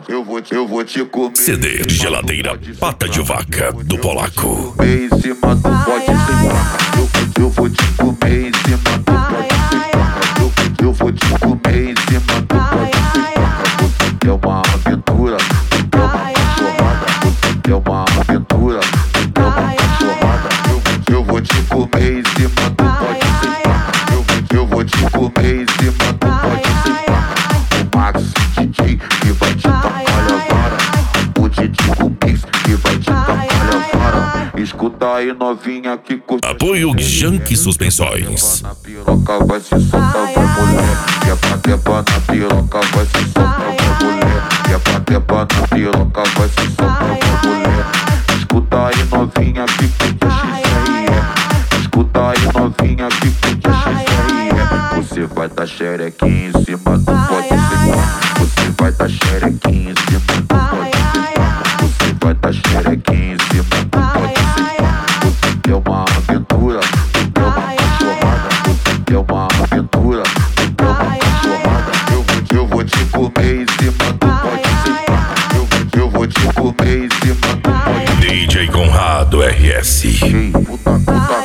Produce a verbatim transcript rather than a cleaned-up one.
eu vou te, eu vou te comer. C D Geladeira Pata de Vaca do Polaco. Comer em cima do pote sem placa. Eu, eu vou te comer em cima do pote sem placa. Eu, eu vou te comer em cima do pote sem placa. Você é uma aventura, você é uma cachorrada. Você é uma aventura, você é uma cachorrada. Eu, eu vou te comer em cima do pote sem placa. Eu, eu vou te comer em cima do pote sem placa. O Max D J que vai te tacar a vara. O Didi Mix que vai te tacar a vara. Escuta aí, novinha, que curte. Apoio Junk Suspensões. Na piroca vai se soltar, vai mulher. Que é pra quebrar na piroca, vai se soltar, vai mulher. Que é pra quebrar na piroca, vai se soltar, vai mulher. Escuta aí, novinha, que curte X R E. Escuta aí, novinha, que curte X R E. Você vai dar xerequinha em cima do pote sem placa. Você vai dar xerequinha em cima do pote sem placa. Você vai dar xerequinha em cima do pote sem placa. Você é uma aventura, você é uma cachorrada. Você é uma aventura, você é uma cachorrada. Eu vou, eu vou te comer em cima do pote sem placa. Eu, eu vou te comer em cima do pote. D J Conrado R S. Puta, puta.